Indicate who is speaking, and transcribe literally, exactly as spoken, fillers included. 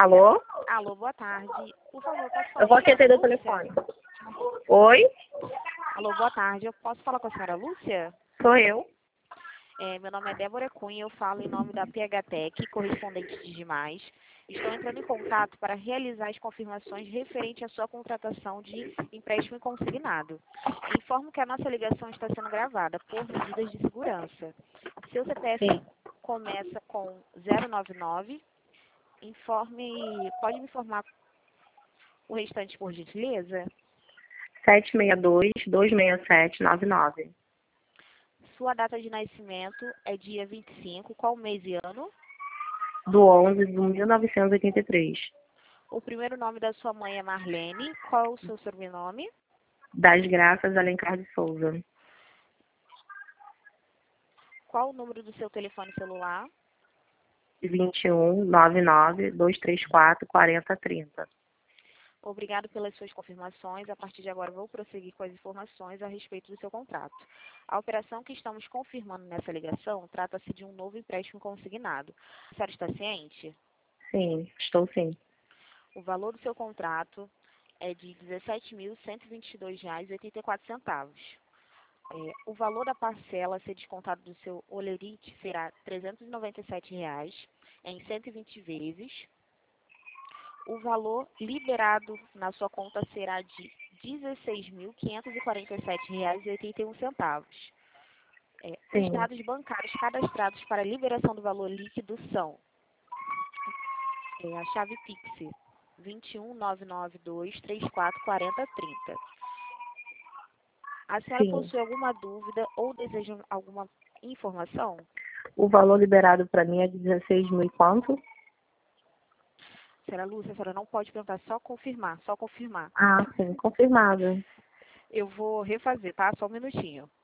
Speaker 1: Alô?
Speaker 2: Alô, boa tarde. Por favor, posso falar
Speaker 1: Eu vou
Speaker 2: com a senhora
Speaker 1: atender o
Speaker 2: Lúcia?
Speaker 1: telefone. Oi?
Speaker 2: Alô, boa tarde. Eu posso falar com a senhora Lúcia?
Speaker 1: Sou eu.
Speaker 2: É, meu nome é Débora Cunha, eu falo em nome da P H Tech, correspondente de demais. Estou entrando em contato para realizar as confirmações referente à sua contratação de empréstimo consignado. Informo que a nossa ligação está sendo gravada por medidas de segurança. Seu C P F
Speaker 1: Sim.
Speaker 2: começa com zero nove nove. Informe, pode me informar o restante, por gentileza?
Speaker 1: sete seis dois, dois seis sete, nove nove.
Speaker 2: Sua data de nascimento é dia vinte e cinco, qual mês e ano?
Speaker 1: Do onze de mil novecentos e oitenta e três.
Speaker 2: O primeiro nome da sua mãe é Marlene, qual é o seu sobrenome?
Speaker 1: Das Graças, Alencar de Souza.
Speaker 2: Qual o número do seu telefone celular?
Speaker 1: vinte e um, noventa e nove, duzentos e trinta e quatro, quarenta, trinta.
Speaker 2: Obrigado pelas suas confirmações. A partir de agora vou prosseguir com as informações a respeito do seu contrato. A operação que estamos confirmando nessa ligação trata-se de um novo empréstimo consignado. A senhora está ciente?
Speaker 1: Sim, estou sim.
Speaker 2: O valor do seu contrato é de dezessete mil cento e vinte e dois reais e oitenta e quatro centavos. É, o valor da parcela a ser descontado do seu holerite será trezentos e noventa e sete reais em cento e vinte vezes. O valor liberado na sua conta será de dezesseis mil quinhentos e quarenta e sete reais e oitenta e um centavos. É, os
Speaker 1: Sim.
Speaker 2: dados bancários cadastrados para a liberação do valor líquido são é, a chave Pix vinte e um, nove nove dois, trinta e quatro, quarenta, trinta. A senhora
Speaker 1: Sim.
Speaker 2: possui alguma dúvida ou deseja alguma informação?
Speaker 1: O valor liberado para mim é dezesseis mil e quanto?
Speaker 2: Senhora Lúcia, a senhora não pode perguntar, só confirmar, só confirmar.
Speaker 1: Ah, sim, confirmado.
Speaker 2: Eu vou refazer, tá? Só um minutinho.